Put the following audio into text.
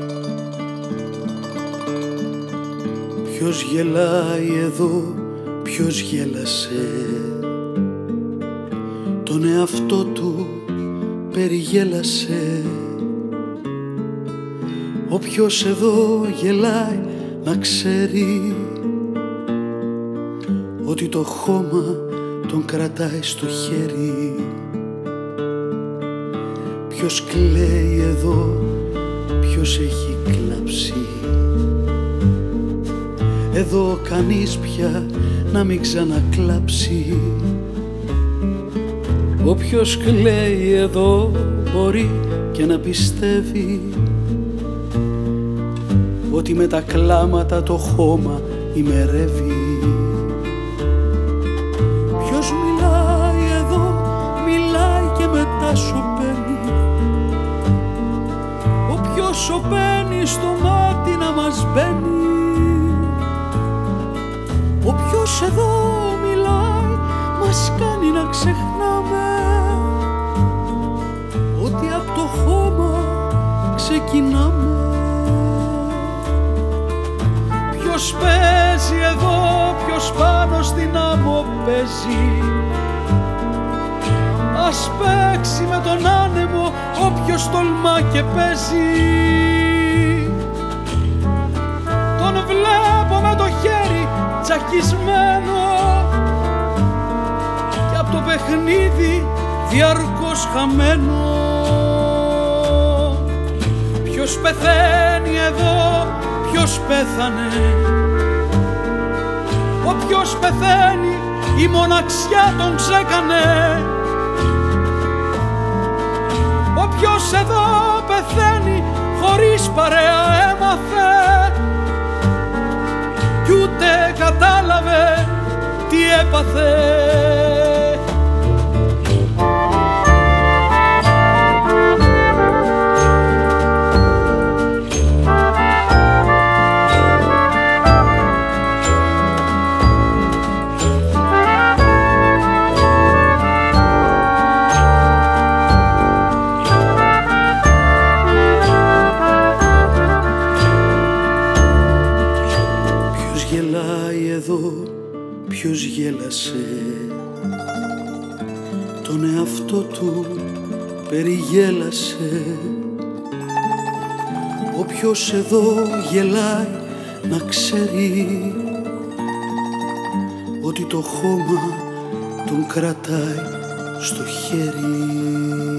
Ποιος γελάει εδώ, ποιος γέλασε, τον εαυτό του περιγέλασε. Όποιος εδώ γελάει να ξέρει ότι το χώμα τον κρατάει στο χέρι. Ποιος κλαίει εδώ, ποιος έχει κλάψει, εδώ κανείς πια να μην ξανακλάψει. Όποιος κλαίει εδώ μπορεί και να πιστεύει ότι με τα κλάματα το χώμα ημερεύει. Ποιος μιλάει εδώ, μιλάει και μετά σωπαίνει. Όποιος σωπαίνει στο μάτι να μας μπαίνει. Όποιος εδώ μιλάει μας κάνει να ξεχνάμε ότι από το χώμα ξεκινάμε. Ποιος παίζει εδώ, ποιος πάνω στην άμμο παίζει. Ας παίξει με τον άνεμο όποιος τολμά και παίζει. Τον βλέπω με το χέρι τσακισμένο και απ' το παιχνίδι διαρκώς χαμένο. Ποιος πεθαίνει εδώ, ποιος πέθανε. Όποιος πεθαίνει η μοναξιά τον ξέκανε. Όποιος εδώ πεθαίνει χωρίς παρέα έμαθε κι ούτε κατάλαβε τι έπαθε. Ποιος γέλασε, τον εαυτό του περιγέλασε. Όποιος εδώ γελάει να ξέρει ότι το χώμα τον κρατάει στο χέρι.